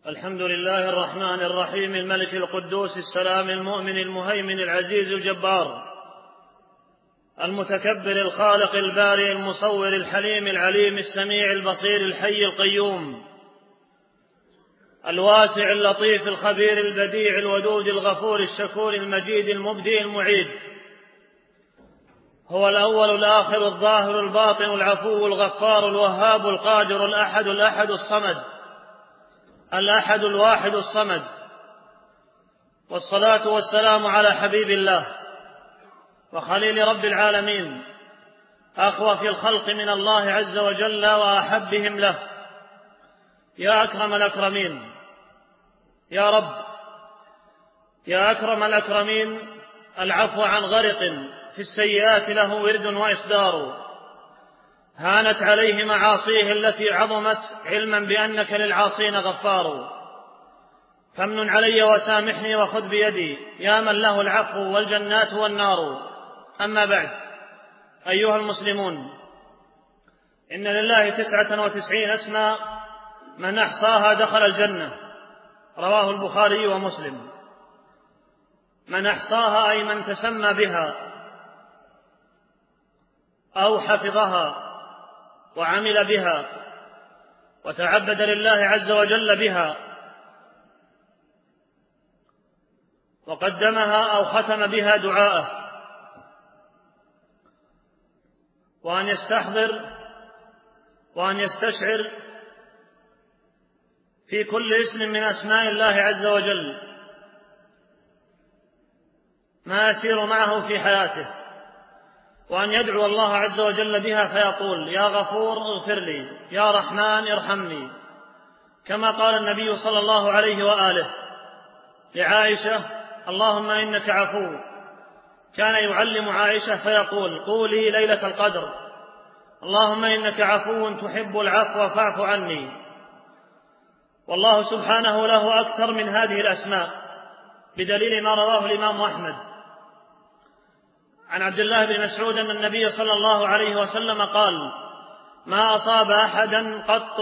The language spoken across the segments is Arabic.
الحمد لله الرحمن الرحيم الملك القدوس السلام المؤمن المهيمن العزيز الجبار المتكبر الخالق البارئ المصور الحليم العليم السميع البصير الحي القيوم الواسع اللطيف الخبير البديع الودود الغفور الشكور المجيد المبدئ المعيد. هو الأول الآخر الظاهر الباطن العفو الغفار الوهاب القادر الأحد الصمد الأحد الواحد الصمد. والصلاة والسلام على حبيب الله وخليل رب العالمين أخوف الخلق من الله عز وجل وأحبهم له. يا أكرم الأكرمين يا رب، يا أكرم الأكرمين، العفو عن غرق في السيئات له ورد وإصدار، هانت عليه معاصيه التي عظمت علما بأنك للعاصين غفار. فامن علي وسامحني وخذ بيدي يا من له العفو والجنات والنار. أما بعد، أيها المسلمون، إن لله 99 اسما من أحصاها دخل الجنة، رواه البخاري ومسلم. من أحصاها أي من تسمى بها أو حفظها وعمل بها وتعبد لله عز وجل بها وقدمها أو ختم بها دعاءه، وأن يستحضر وأن يستشعر في كل اسم من أسماء الله عز وجل ما يسير معه في حياته، وأن يدعو الله عز وجل بها فيقول: يا غفور اغفر لي، يا رحمن ارحمني، كما قال النبي صلى الله عليه وآله لعائشة: اللهم إنك عفو. كان يعلم عائشة فيقول: قولي ليلة القدر: اللهم إنك عفو تحب العفو فاعف عني. والله سبحانه له أكثر من هذه الأسماء، بدليل ما رواه الإمام أحمد عن عبد الله بن مسعود أن النبي صلى الله عليه وسلم قال: ما أصاب أحدا قط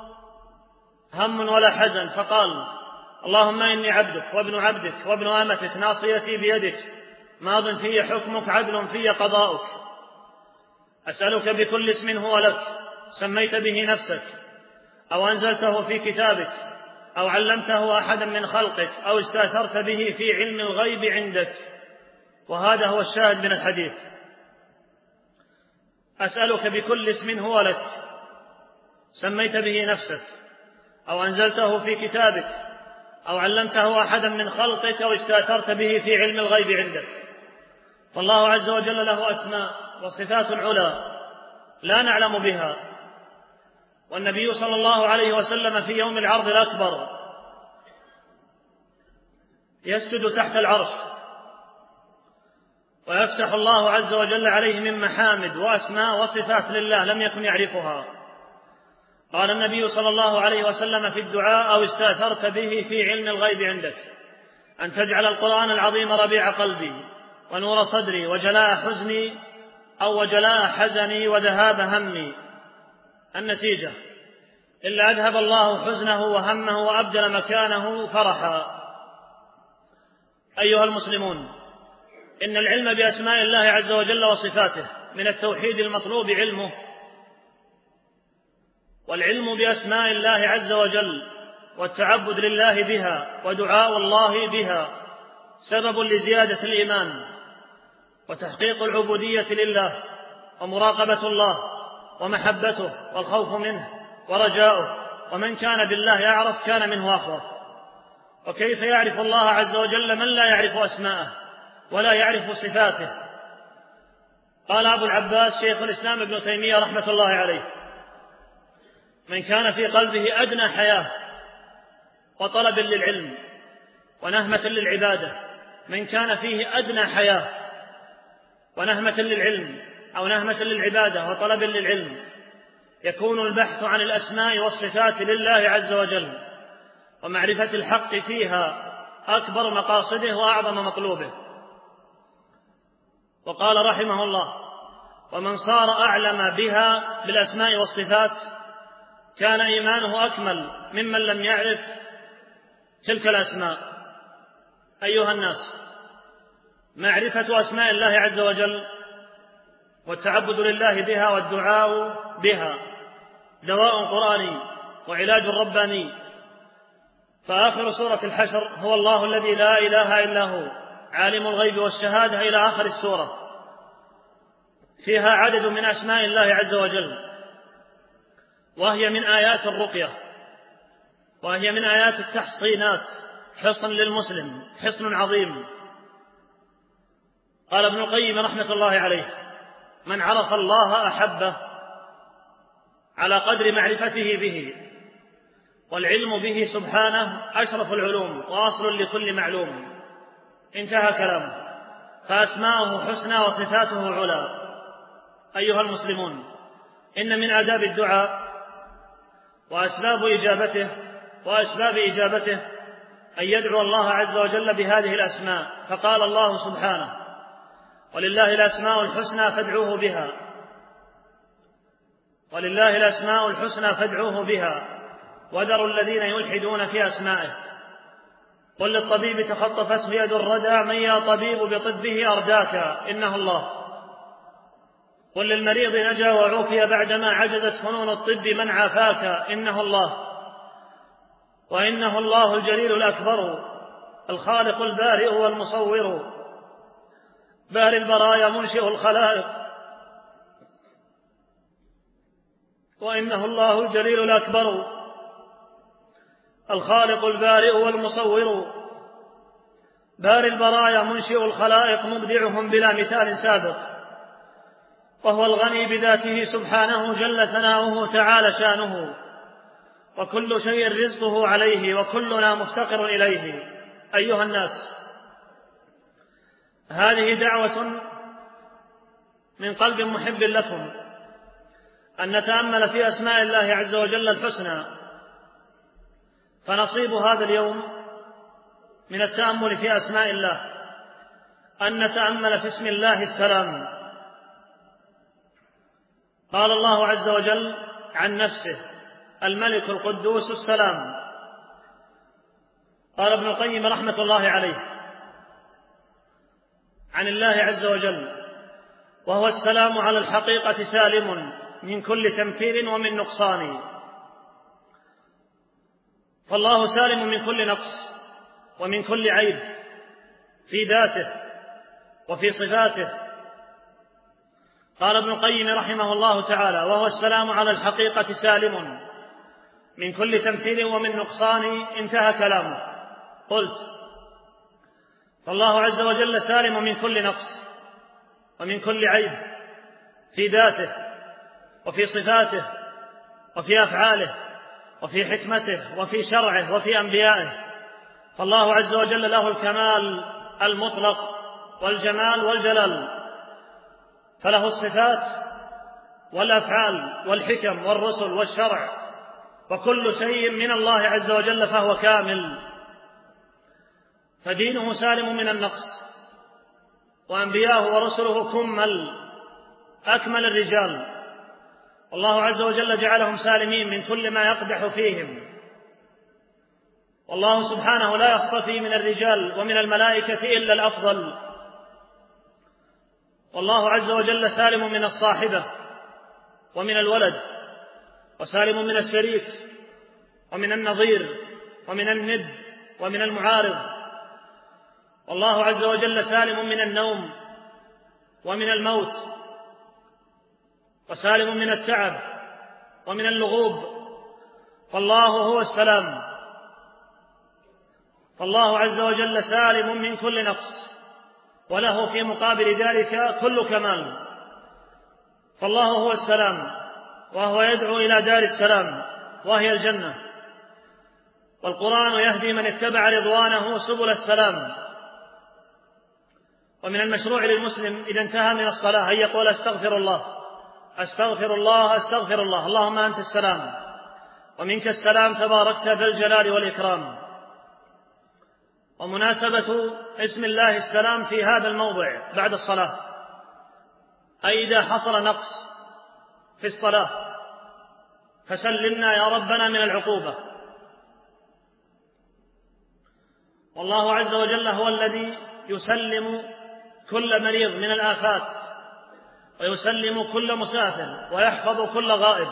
هم ولا حزن فقال: اللهم إني عبدك وابن عبدك وابن أمتك ناصيتي بيدك ماض في حكمك عدل في قضاؤك، أسألك بكل اسم هو لك سميت به نفسك أو أنزلته في كتابك أو علمته أحدا من خلقك أو استأثرت به في علم الغيب عندك. وهذا هو الشاهد من الحديث. أسألك بكل اسم هو لك سميت به نفسك أو أنزلته في كتابك أو علمته أحدا من خلقك أو استأثرت به في علم الغيب عندك. فالله عز وجل له أسماء وصفات العلى لا نعلم بها، والنبي صلى الله عليه وسلم في يوم العرض الأكبر يسجد تحت العرش ويفتح الله عز وجل عليه من محامد وأسماء وصفات لله لم يكن يعرفها. قال النبي صلى الله عليه وسلم في الدعاء: أو استأثرت به في علم الغيب عندك أن تجعل القرآن العظيم ربيع قلبي ونور صدري وجلاء حزني أو وجلاء حزني وذهاب همي. النتيجة: إلا أذهب الله حزنه وهمه وأبدل مكانه فرحا. أيها المسلمون، إن العلم بأسماء الله عز وجل وصفاته من التوحيد المطلوب علمه، والعلم بأسماء الله عز وجل والتعبد لله بها ودعاء الله بها سبب لزيادة الإيمان وتحقيق العبودية لله ومراقبة الله ومحبته والخوف منه ورجاؤه. ومن كان بالله يعرف كان منه أخوف. وكيف يعرف الله عز وجل من لا يعرف أسماءه ولا يعرف صفاته؟ قال أبو العباس شيخ الإسلام ابن تيمية رحمة الله عليه: من كان في قلبه أدنى حياة وطلب للعلم ونهمة للعبادة، من كان فيه أدنى حياة ونهمة للعلم أو نهمة للعبادة وطلب للعلم، يكون البحث عن الأسماء والصفات لله عز وجل ومعرفة الحق فيها أكبر مقاصده وأعظم مطلوبه. وقال رحمه الله: ومن صار أعلم بها بالأسماء والصفات كان إيمانه أكمل ممن لم يعرف تلك الأسماء أيها الناس. معرفة أسماء الله عز وجل والتعبد لله بها والدعاء بها دواء قرآني وعلاج رباني. فآخر سورة الحشر هو الله الذي لا إله إلا هو عالم الغيب والشهادة إلى آخر السورة، فيها عدد من أسماء الله عز وجل، وهي من آيات الرقية، وهي من آيات التحصينات، حصن للمسلم، حصن عظيم. قال ابن القيم رحمة الله عليه: من عرف الله أحبه على قدر معرفته به، والعلم به سبحانه أشرف العلوم وأصل لكل معلوم. انتهى كلامه. فأسماؤه حسنى وصفاته علا. أيها المسلمون، إن من آداب الدعاء وأسباب إجابته أن يدعو الله عز وجل بهذه الأسماء. فقال الله سبحانه: ولله الأسماء الحسنى فادعوه بها، ولله الأسماء الحسنى فادعوه بها وذروا الذين يلحدون في أسمائه. قل للطبيب تخطفته يد الردى من يا طبيب بطبه أرداك إنه الله. قل للمريض نجا وعوفي بعدما عجزت فنون الطب من عافاك إنه الله. وإنه الله الجليل الأكبر الخالق البارئ والمصور بارئ البرايا منشئ الخلائق. وإنه الله الجليل الأكبر الخالق البارئ والمصور بارئ البرايا منشئ الخلائق مبدعهم بلا مثال سابق. وهو الغني بذاته سبحانه جل ثناؤه تعالى شانه، وكل شيء رزقه عليه وكلنا مفتقر إليه. أيها الناس، هذه دعوة من قلب محب لكم أن نتأمل في أسماء الله عز وجل الحسنى. فنصيب هذا اليوم من التأمل في أسماء الله أن نتأمل في اسم الله السلام. قال الله عز وجل عن نفسه: الملك القدوس السلام. قال ابن القيم رحمة الله عليه عن الله عز وجل: وهو السلام على الحقيقة سالم من كل تمثيل ومن نقصان. فالله سالم من كل نقص ومن كل عيب في ذاته وفي صفاته. قال ابن القيم رحمه الله تعالى: وهو السلام على الحقيقة سالم من كل تمثيل ومن نقصان. انتهى كلامه. قلت: فالله عز وجل سالم من كل نقص ومن كل عيب في ذاته وفي صفاته وفي أفعاله وفي حكمته وفي شرعه وفي أنبيائه. فالله عز وجل له الكمال المطلق والجمال والجلال، فله الصفات والأفعال والحكم والرسل والشرع وكل شيء من الله عز وجل فهو كامل. فدينه سالم من النقص، وأنبياءه ورسله أكمل الرجال، والله عز وجل جعلهم سالمين من كل ما يقدح فيهم. والله سبحانه لا يصطفي من الرجال ومن الملائكة إلا الأفضل. والله عز وجل سالم من الصاحبة ومن الولد، وسالم من الشريك ومن النظير ومن الند ومن المعارض. والله عز وجل سالم من النوم ومن الموت، وسالم من التعب ومن اللغوب. فالله هو السلام. فالله عز وجل سالم من كل نقص، وله في مقابل ذلك كل كمال. فالله هو السلام، وهو يدعو إلى دار السلام وهي الجنة. والقرآن يهدي من اتبع رضوانه سبل السلام. ومن المشروع للمسلم إذا انتهى من الصلاة أن يقول: أستغفر الله أستغفر الله أستغفر الله، اللهم أنت السلام ومنك السلام تباركت ذا الجلال والإكرام. ومناسبة اسم الله السلام في هذا الموضع بعد الصلاة، أي إذا حصل نقص في الصلاة فسلمنا يا ربنا من العقوبة. والله عز وجل هو الذي يسلم كل مريض من الآفات، ويسلم كل مسافر، ويحفظ كل غائب.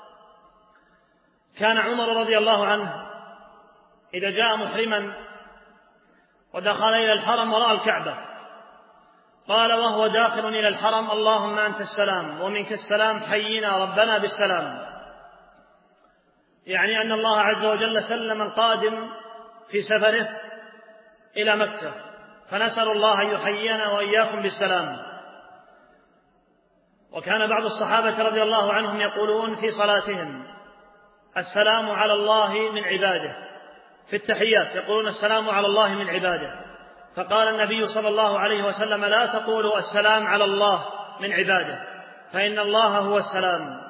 كان عمر رضي الله عنه إذا جاء محرما ودخل إلى الحرم ورأى الكعبة قال وهو داخل إلى الحرم: اللهم أنت السلام ومنك السلام، حينا ربنا بالسلام. يعني أن الله عز وجل سلم القادم في سفره إلى مكة، فنسأل الله أن يحيينا وإياكم بالسلام. وكان بعض الصحابة رضي الله عنهم يقولون في صلاتهم: السلام على الله من عباده. في التحيات يقولون: السلام على الله من عباده. فقال النبي صلى الله عليه وسلم: لا تقولوا السلام على الله من عباده، فإن الله هو السلام.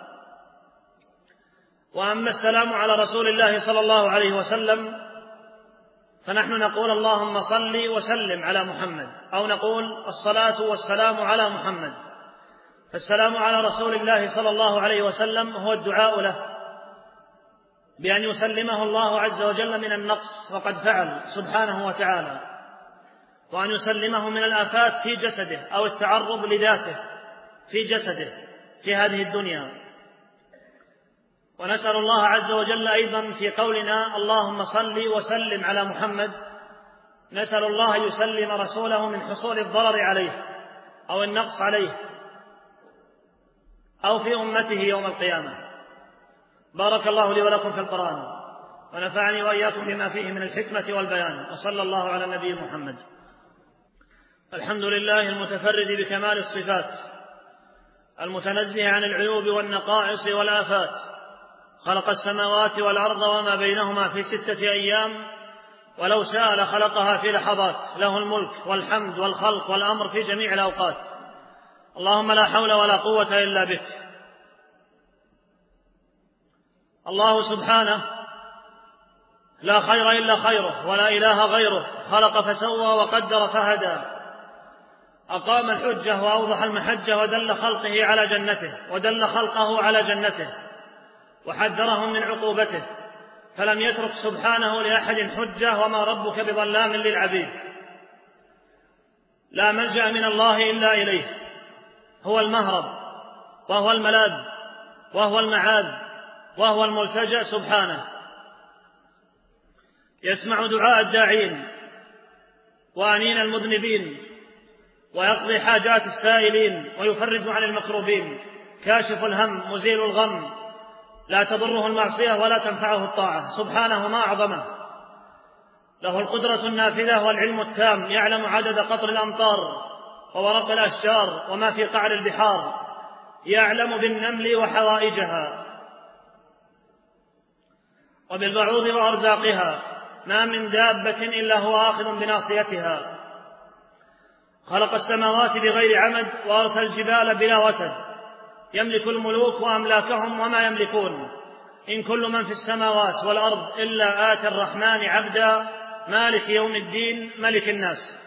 وأما السلام على رسول الله صلى الله عليه وسلم فنحن نقول: اللهم صل وسلم على محمد، أو نقول: الصلاة والسلام على محمد. فالسلام على رسول الله صلى الله عليه وسلم هو الدعاء له بأن يسلمه الله عز وجل من النقص، وقد فعل سبحانه وتعالى، وأن يسلمه من الآفات في جسده أو التعرض لذاته في جسده في هذه الدنيا. ونسأل الله عز وجل أيضا في قولنا: اللهم صل وسلم على محمد، نسأل الله يسلم رسوله من حصول الضرر عليه أو النقص عليه أو في أمته يوم القيامة. بارك الله لي ولكم في القرآن، ونفعني وإياكم بما فيه من الحكمة والبيان، وصلى الله على النبي محمد. الحمد لله المتفرد بكمال الصفات، المتنزه عن العيوب والنقائص والآفات. خلق السماوات والأرض وما بينهما في 6 أيام، ولو شاء لخلقها في لحظات. له الملك والحمد والخلق والأمر في جميع الأوقات. اللهم لا حول ولا قوة إلا بك. الله سبحانه لا خير إلا خيره، ولا إله غيره. خلق فسوى وقدر فهدى، أقام الحجة وأوضح المحجة، ودل خلقه على جنته، ودل خلقه على جنته، وحذرهم من عقوبته، فلم يترك سبحانه لأحد حجة، وما ربك بظلام للعبيد. لا ملجأ من الله إلا إليه، هو المهرب وهو الملاذ وهو المعاذ وهو الملتجأ سبحانه. يسمع دعاء الداعين وأنين المذنبين، ويقضي حاجات السائلين، ويفرج عن المكروبين، كاشف الهم مزيل الغم، لا تضره المعصية ولا تنفعه الطاعة. سبحانه ما أعظمه. له القدرة النافذة والعلم التام، يعلم عدد قطر الأمطار وورق الأشجار وما في قعر البحار، يعلم بالنمل وحوائجها وبالبعوض وأرزاقها، ما من دابة إلا هو آخذ بناصيتها. خلق السماوات بغير عمد، وأرسل الجبال بلا وتد، يملك الملوك وأملاكهم وما يملكون. إن كل من في السماوات والأرض إلا آتي الرحمن عبدا، مالك يوم الدين ملك الناس.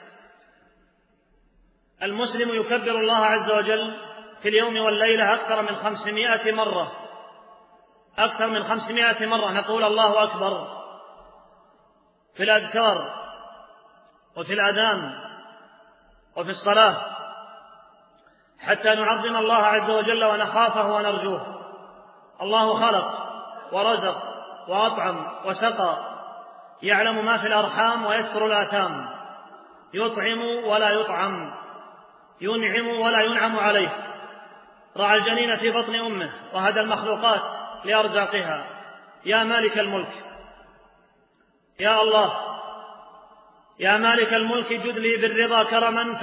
المسلم يكبر الله عز وجل في اليوم والليلة أكثر من 500 مرة، أكثر من 500 مرة نقول الله أكبر في الأذكار وفي الأذان وفي الصلاة، حتى نعظم الله عز وجل ونخافه ونرجوه. الله خلق ورزق وأطعم وسقى، يعلم ما في الأرحام ويستر الآثام، يطعم ولا يطعم، ينعم ولا ينعم عليه. رعى الجنين في بطن أمه، وهدى المخلوقات لأرزاقها. يا مالك الملك، يا الله يا مالك الملك، جد لي بالرضا كرما،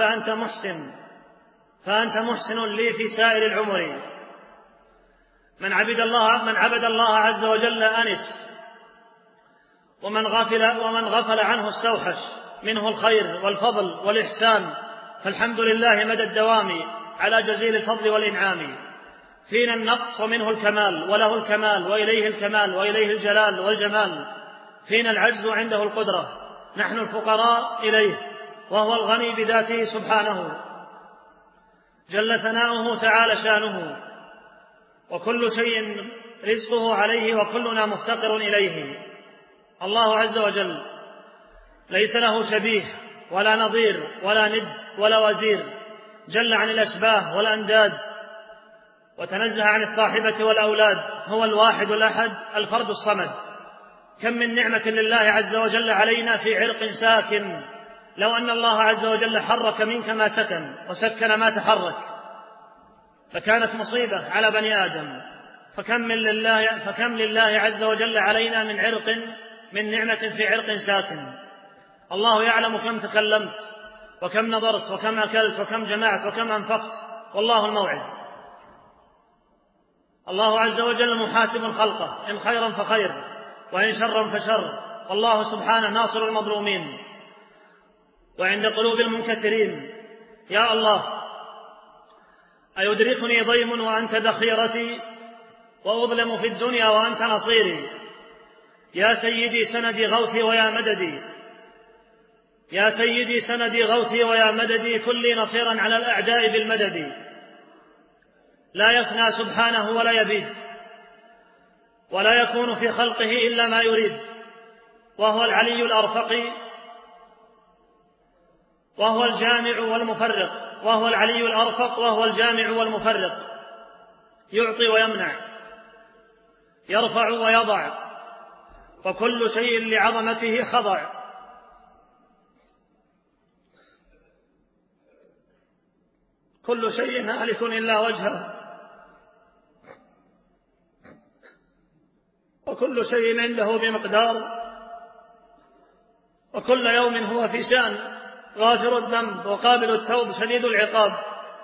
فأنت محسن لي في سائر العمر. من عبد الله عز وجل أنس، ومن غفل عنه استوحش منه الخير والفضل والإحسان. فالحمد لله مدى الدوام على جزيل الفضل والإنعام. فينا النقص ومنه الكمال، وله الكمال وإليه الكمال وإليه الجلال والجمال. فينا العجز وعنده القدرة، نحن الفقراء إليه، وهو الغني بذاته سبحانه، جل ثناؤه تعالى شانه. وكل شيء رزقه عليه، وكلنا مفتقر إليه. الله عز وجل ليس له شبيه ولا نظير ولا ند ولا وزير، جل عن الأشباه والأنداد، وتنزه عن الصاحبة والأولاد، هو الواحد الأحد الفرد الصمد. كم من نعمة لله عز وجل علينا في عرق ساكن، لو أن الله عز وجل حرك منك ما سكن وسكن ما تحرك فكانت مصيبة على بني آدم. فكم لله عز وجل علينا من عرق، من نعمة في عرق ساكن. الله يعلم كم تكلمت وكم نظرت وكم أكلت وكم جمعت وكم أنفقت، والله الموعد. الله عز وجل محاسب خلقه، إن خيرا فخير وإن شرا فشر، والله سبحانه ناصر المظلومين وعند قلوب المنكسرين. يا الله، أيدركني ضيم وأنت ذخيرتي، وأظلم في الدنيا وأنت نصيري. يا سيدي سندي غوثي ويا مددي، يا سيدي سندي غوثي ويا مددي، كلي نصيرا على الأعداء بالمدد. لا يفنى سبحانه ولا يبيد، ولا يكون في خلقه إلا ما يريد، وهو العلي الأرفق، وهو الجامع والمفرق، وهو العلي الأرفق وهو الجامع والمفرق، يعطي ويمنع، يرفع ويضع، وكل شيء لعظمته خضع. كل شيء هالك إلا وجهه، وكل شيء عنده بمقدار، وكل يوم هو في شأن. غافر الذنب وقابل التوب شديد العقاب،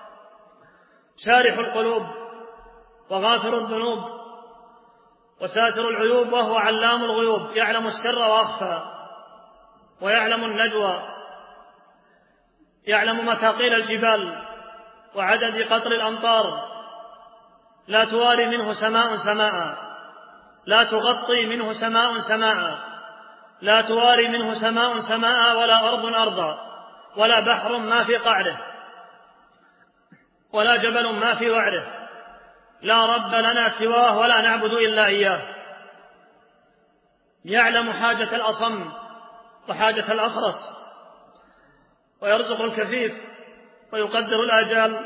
شارح القلوب وغافر الذنوب وساتر العيوب، وهو علام الغيوب، يعلم السر وأخفى ويعلم النجوى، يعلم مثاقيل الجبال وعدد قطر الأمطار، لا تواري منه سماء سماء، لا تغطي منه سماء سماء، لا تواري منه سماء سماء، ولا أرض أرضا، ولا بحر ما في قعره، ولا جبل ما في وعره، لا رب لنا سواه ولا نعبد إلا إياه. يعلم حاجة الأصم وحاجة الأخرس، ويرزق الكفيف ويقدر الآجال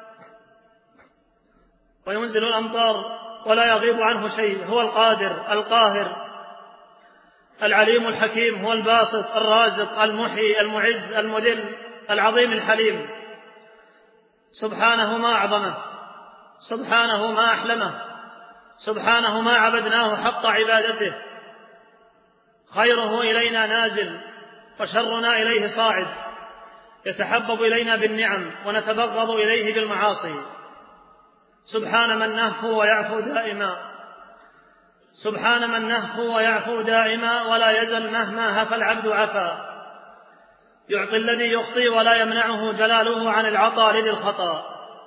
وينزل الأمطار، ولا يغيب عنه شيء. هو القادر القاهر العليم الحكيم، هو الباسط الرازق المحيي المعز المذل العظيم الحليم. سبحانه ما أعظمه، سبحانه ما أحلمه، سبحانه ما عبدناه حق عبادته. خيره إلينا نازل وشرنا إليه صاعد، يتحبب إلينا بالنعم ونتبغض إليه بالمعاصي. سبحان من نهفو ويعفو دائما، سبحان من نهفو ويعفو دائما، ولا يزل مهما هفى العبد عفا، يعطي الذي يخطي ولا يمنعه جلاله عن العطاء لذي الخطا.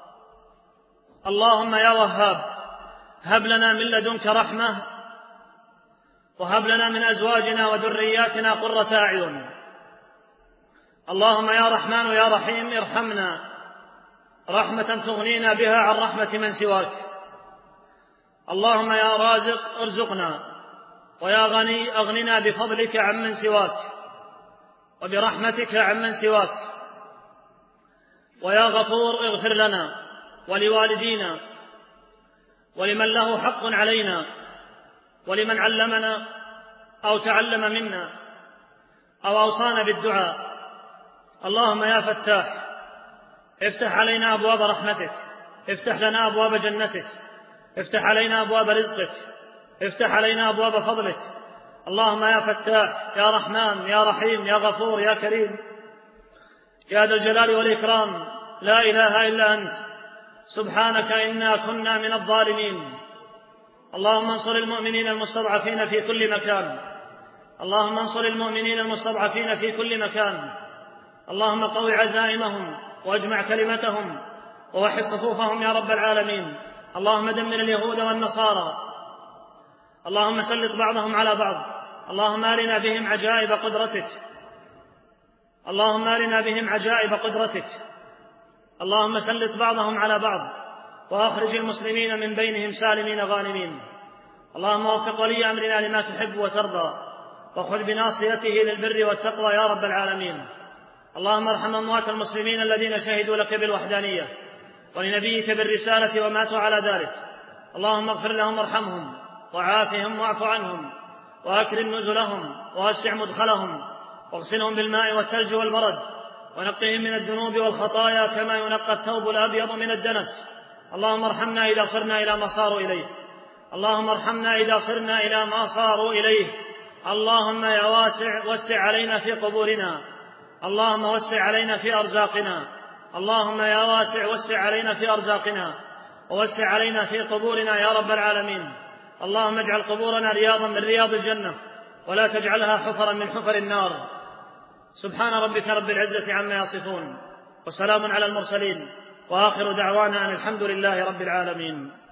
اللهم يا وهاب، هب لنا من لدنك رحمة، وهب لنا من أزواجنا وذرياتنا قرة أعين. اللهم يا رحمن يا رحيم ارحمنا رحمة تغنينا بها عن رحمة من سواك. اللهم يا رازق ارزقنا، ويا غني أغننا بفضلك عمن سواك وبرحمتك عمن سواك. ويا غفور اغفر لنا ولوالدينا ولمن له حق علينا، ولمن علمنا أو تعلم منا أو أوصانا بالدعاء. اللهم يا فتاح، افتح علينا أبواب رحمتك، افتح لنا أبواب جنتك، افتح علينا أبواب رزقك، افتح علينا أبواب فضلك. اللهم يا فتاح يا رحمن يا رحيم يا غفور يا كريم يا ذا الجلال والإكرام، لا إله إلا أنت، سبحانك إنا كنا من الظالمين. اللهم انصر المؤمنين المستضعفين في كل مكان، اللهم انصر المؤمنين المستضعفين في كل مكان. اللهم قو عزائمهم واجمع كلمتهم ووحد صفوفهم يا رب العالمين. اللهم دمر اليهود والنصارى، اللهم سلط بعضهم على بعض. اللهم أرنا بهم عجائب قدرتك، اللهم أرنا بهم عجائب قدرتك. اللهم سلط بعضهم على بعض، وأخرج المسلمين من بينهم سالمين غانمين. اللهم وفق ولي أمرنا لما تحب وترضى، وخذ بناصيته للبر والتقوى يا رب العالمين. اللهم ارحم أموات المسلمين الذين شهدوا لك بالوحدانية ولنبيك بالرسالة وماتوا على ذلك. اللهم اغفر لهم وارحمهم وعافهم واعف عنهم وأكرم نزلهم ووسع مدخلهم واغسلهم بالماء والثلج والبرد ونقهم من الذنوب والخطايا كما ينقى الثوب الأبيض من الدنس. اللهم ارحمنا إذا صرنا إلى ما صاروا إليه. اللهم ارحمنا إذا صرنا إلى ما صاروا إليه. اللهم يا واسع وسع علينا في قبورنا. اللهم وسع علينا في أرزاقنا. اللهم يا واسع وسع علينا في أرزاقنا ووسع علينا في قبورنا يا رب العالمين. اللهم اجعل قبورنا رياضا من رياض الجنة ولا تجعلها حفرا من حفر النار. سبحان ربك رب العزة عما يصفون وسلام على المرسلين وآخر دعوانا أن الحمد لله رب العالمين.